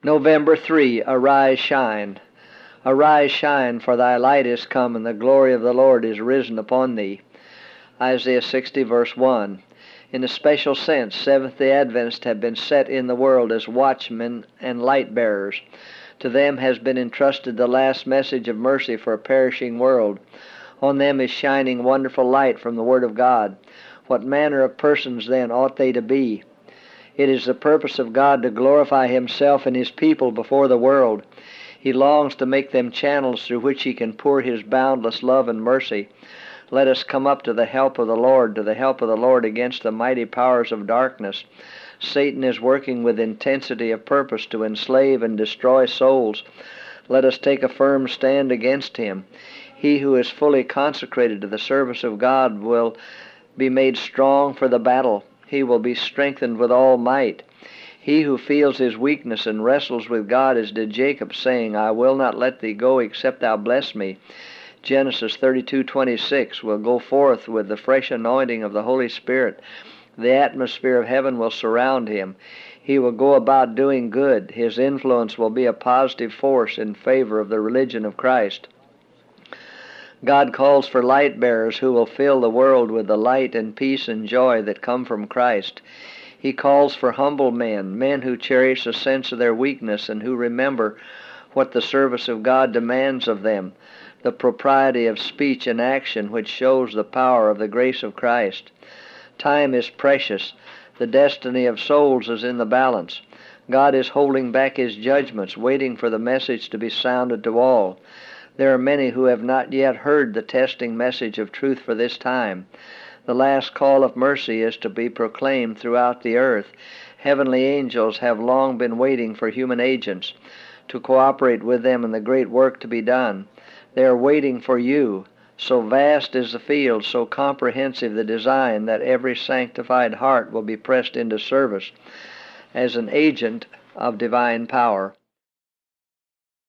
November 3. Arise, shine. Arise, shine, for thy light is come, and the glory of the Lord is risen upon thee. Isaiah 60, verse 1. In a special sense, Seventh-day Adventists have been set in the world as watchmen and light-bearers. To them has been entrusted the last message of mercy for a perishing world. On them is shining wonderful light from the Word of God. What manner of persons, then, ought they to be? It is the purpose of God to glorify Himself and His people before the world. He longs to make them channels through which He can pour His boundless love and mercy. Let us come up to the help of the Lord, against the mighty powers of darkness. Satan is working with intensity of purpose to enslave and destroy souls. Let us take a firm stand against him. He who is fully consecrated to the service of God will be made strong for the battle. He will be strengthened with all might. He who feels his weakness and wrestles with God as did Jacob, saying, I will not let thee go except thou bless me. Genesis 32:26 will go forth with the fresh anointing of the Holy Spirit. The atmosphere of heaven will surround him. He will go about doing good. His influence will be a positive force in favor of the religion of Christ. God calls for light bearers who will fill the world with the light and peace and joy that come from Christ. He calls for humble men who cherish a sense of their weakness and who remember what the service of God demands of them, the propriety of speech and action which shows the power of the grace of Christ. Time is precious. The destiny of souls is in the balance. God is holding back His judgments, waiting for the message to be sounded to all. There are many who have not yet heard the testing message of truth for this time. The last call of mercy is to be proclaimed throughout the earth. Heavenly angels have long been waiting for human agents to cooperate with them in the great work to be done. They are waiting for you. So vast is the field, so comprehensive the design, that every sanctified heart will be pressed into service as an agent of divine power.